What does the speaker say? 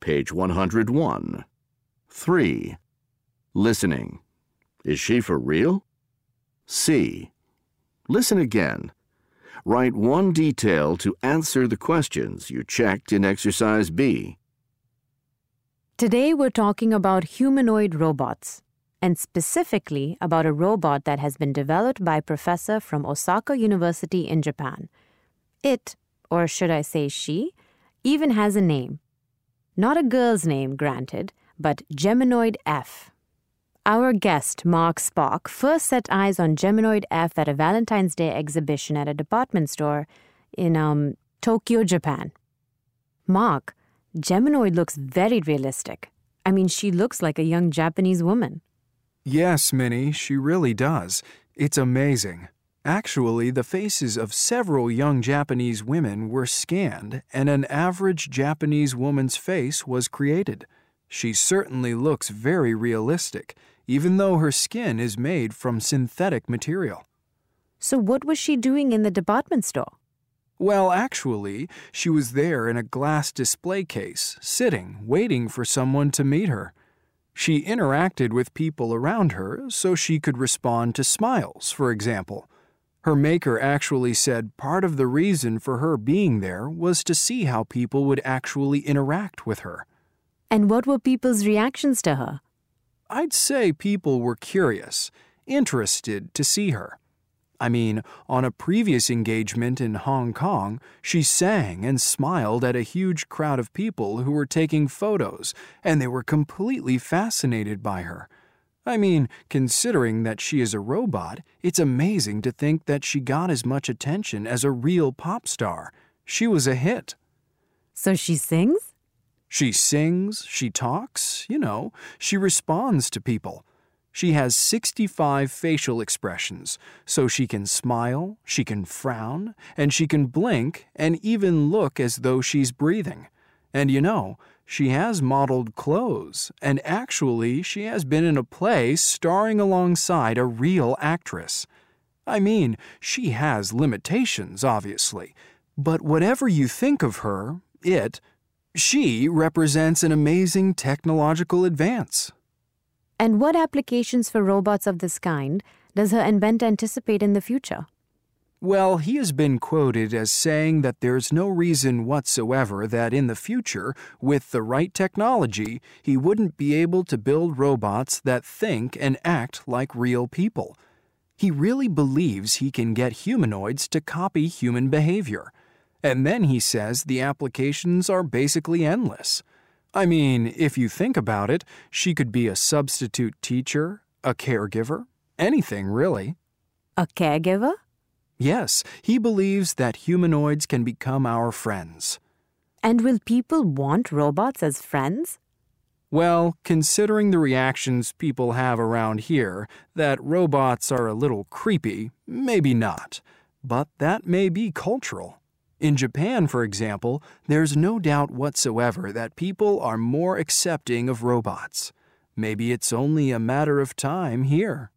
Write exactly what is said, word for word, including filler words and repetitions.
page one hundred one. three. Listening. Is she for real? C. Listen again. Write one detail to answer the questions you checked in exercise B. Today we're talking about humanoid robots, and specifically about a robot that has been developed by a professor from Osaka University in Japan. It, or should I say she, even has a name. Not a girl's name, granted, but Geminoid F. Our guest, Mark Spock, first set eyes on Geminoid F at a Valentine's Day exhibition at a department store in, um, Tokyo, Japan. Mark, Geminoid looks very realistic. I mean, she looks like a young Japanese woman. Yes, Minnie, she really does. It's amazing. Actually, the faces of several young Japanese women were scanned, and an average Japanese woman's face was created. She certainly looks very realistic, even though her skin is made from synthetic material. So what was she doing in the department store? Well, actually, she was there in a glass display case, sitting, waiting for someone to meet her. She interacted with people around her so she could respond to smiles, for example. Her maker actually said part of the reason for her being there was to see how people would actually interact with her. And what were people's reactions to her? I'd say people were curious, interested to see her. I mean, on a previous engagement in Hong Kong, she sang and smiled at a huge crowd of people who were taking photos, and they were completely fascinated by her. I mean, considering that she is a robot, it's amazing to think that she got as much attention as a real pop star. She was a hit. So she sings? She sings, she talks, you know, she responds to people. She has sixty-five facial expressions, so she can smile, she can frown, and she can blink and even look as though she's breathing. And you know, she has modeled clothes, and actually she has been in a play starring alongside a real actress. I mean, she has limitations, obviously, but whatever you think of her, it, she represents an amazing technological advance. And what applications for robots of this kind does her inventor anticipate in the future? Well, he has been quoted as saying that there's no reason whatsoever that in the future, with the right technology, he wouldn't be able to build robots that think and act like real people. He really believes he can get humanoids to copy human behavior. And then he says the applications are basically endless. I mean, if you think about it, she could be a substitute teacher, a caregiver, anything really. A caregiver? Yes, he believes that humanoids can become our friends. And will people want robots as friends? Well, considering the reactions people have around here, that robots are a little creepy, maybe not. But that may be cultural. In Japan, for example, there's no doubt whatsoever that people are more accepting of robots. Maybe it's only a matter of time here.